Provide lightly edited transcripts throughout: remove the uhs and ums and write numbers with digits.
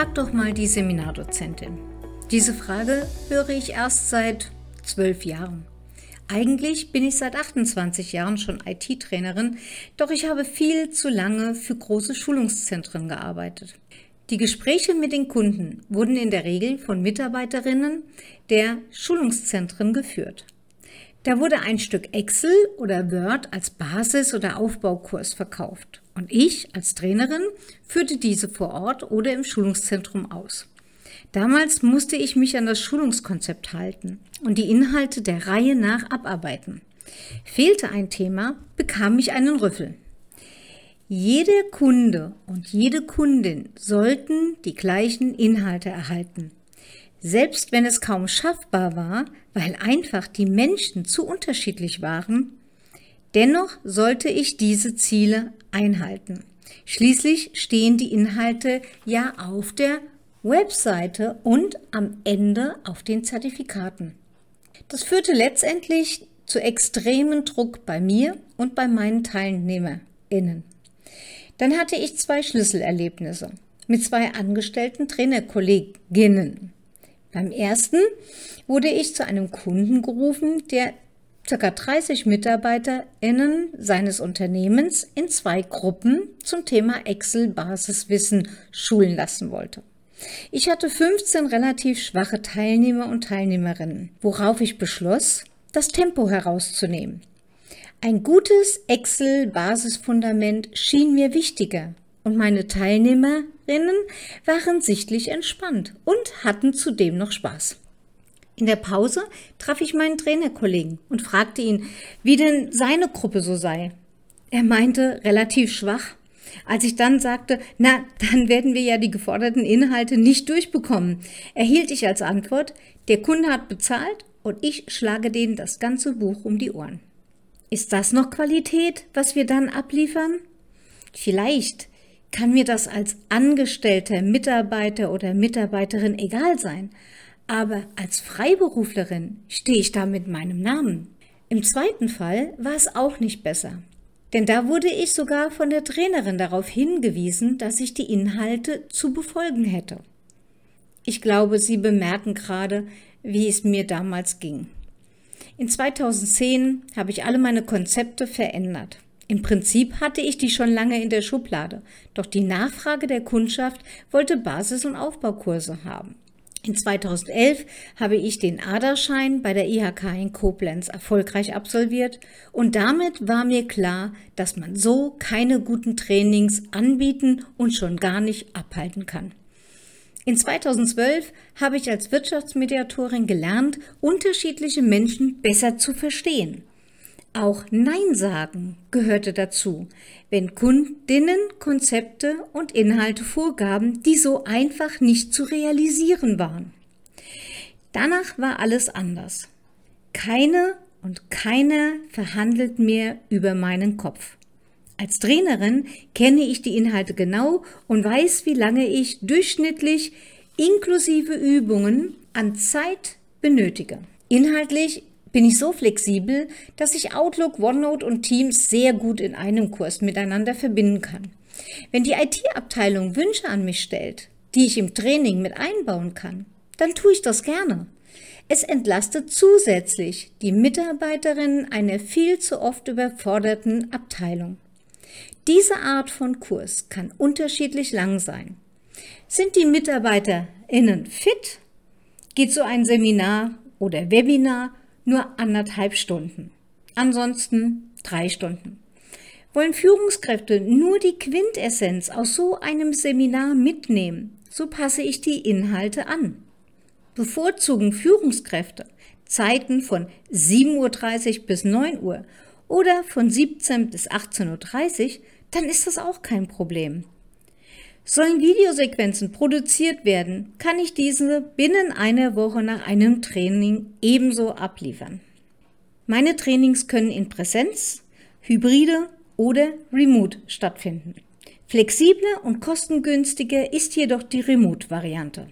Frag doch mal die Seminardozentin. Diese Frage höre ich erst seit 12 Jahren. Eigentlich bin ich seit 28 Jahren schon IT-Trainerin, doch ich habe viel zu lange für große Schulungszentren gearbeitet. Die Gespräche mit den Kunden wurden in der Regel von Mitarbeiterinnen der Schulungszentren geführt. Da wurde ein Stück Excel oder Word als Basis- oder Aufbaukurs verkauft und ich als Trainerin führte diese vor Ort oder im Schulungszentrum aus. Damals musste ich mich an das Schulungskonzept halten und die Inhalte der Reihe nach abarbeiten. Fehlte ein Thema, bekam ich einen Rüffel. Jeder Kunde und jede Kundin sollten die gleichen Inhalte erhalten. Selbst wenn es kaum schaffbar war, weil einfach die Menschen zu unterschiedlich waren, dennoch sollte ich diese Ziele einhalten. Schließlich stehen die Inhalte ja auf der Webseite und am Ende auf den Zertifikaten. Das führte letztendlich zu extremem Druck bei mir und bei meinen TeilnehmerInnen. Dann hatte ich 2 Schlüsselerlebnisse mit 2 angestellten Trainerkolleginnen. Beim ersten wurde ich zu einem Kunden gerufen, der ca. 30 MitarbeiterInnen seines Unternehmens in 2 Gruppen zum Thema Excel-Basiswissen schulen lassen wollte. Ich hatte 15 relativ schwache Teilnehmer und Teilnehmerinnen, worauf ich beschloss, das Tempo herauszunehmen. Ein gutes Excel-Basisfundament schien mir wichtiger und meine Teilnehmerinnen waren sichtlich entspannt und hatten zudem noch Spaß. In der Pause traf ich meinen Trainerkollegen und fragte ihn, wie denn seine Gruppe so sei. Er meinte, relativ schwach. Als ich dann sagte, na, dann werden wir ja die geforderten Inhalte nicht durchbekommen, erhielt ich als Antwort, der Kunde hat bezahlt und ich schlage denen das ganze Buch um die Ohren. Ist das noch Qualität, was wir dann abliefern? Vielleicht kann mir das als angestellter Mitarbeiter oder Mitarbeiterin egal sein, aber als Freiberuflerin stehe ich da mit meinem Namen. Im zweiten Fall war es auch nicht besser. Denn da wurde ich sogar von der Trainerin darauf hingewiesen, dass ich die Inhalte zu befolgen hätte. Ich glaube, Sie bemerken gerade, wie es mir damals ging. In 2010 habe ich alle meine Konzepte verändert. Im Prinzip hatte ich die schon lange in der Schublade, doch die Nachfrage der Kundschaft wollte Basis- und Aufbaukurse haben. In 2011 habe ich den ADA-Schein bei der IHK in Koblenz erfolgreich absolviert und damit war mir klar, dass man so keine guten Trainings anbieten und schon gar nicht abhalten kann. In 2012 habe ich als Wirtschaftsmediatorin gelernt, unterschiedliche Menschen besser zu verstehen. Auch Nein sagen gehörte dazu, wenn Kundinnen Konzepte und Inhalte vorgaben, die so einfach nicht zu realisieren waren. Danach war alles anders. Keine und keiner verhandelt mehr über meinen Kopf. Als Trainerin kenne ich die Inhalte genau und weiß, wie lange ich durchschnittlich inklusive Übungen an Zeit benötige. Inhaltlich bin ich so flexibel, dass ich Outlook, OneNote und Teams sehr gut in einem Kurs miteinander verbinden kann. Wenn die IT-Abteilung Wünsche an mich stellt, die ich im Training mit einbauen kann, dann tue ich das gerne. Es entlastet zusätzlich die Mitarbeiterinnen einer viel zu oft überforderten Abteilung. Diese Art von Kurs kann unterschiedlich lang sein. Sind die MitarbeiterInnen fit, geht so ein Seminar oder Webinar nur 1,5 Stunden. Ansonsten 3 Stunden. Wollen Führungskräfte nur die Quintessenz aus so einem Seminar mitnehmen, so passe ich die Inhalte an. Bevorzugen Führungskräfte Zeiten von 7:30 Uhr bis 9 Uhr oder von 17 bis 18:30 Uhr, dann ist das auch kein Problem. Sollen Videosequenzen produziert werden, kann ich diese binnen einer Woche nach einem Training ebenso abliefern. Meine Trainings können in Präsenz, Hybride oder Remote stattfinden. Flexibler und kostengünstiger ist jedoch die Remote-Variante.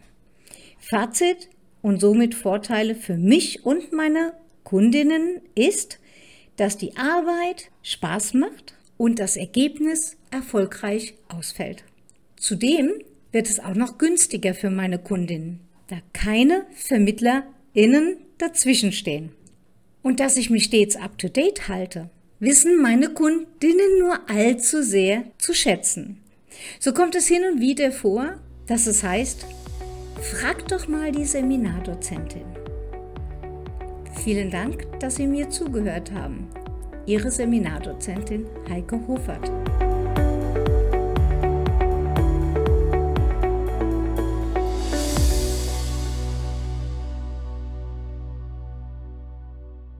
Fazit und somit Vorteile für mich und meine Kundinnen ist, dass die Arbeit Spaß macht und das Ergebnis erfolgreich ausfällt. Zudem wird es auch noch günstiger für meine Kundinnen, da keine VermittlerInnen dazwischenstehen. Und dass ich mich stets up-to-date halte, wissen meine Kundinnen nur allzu sehr zu schätzen. So kommt es hin und wieder vor, dass es heißt, frag doch mal die Seminardozentin. Vielen Dank, dass Sie mir zugehört haben. Ihre Seminardozentin Heike Hofert.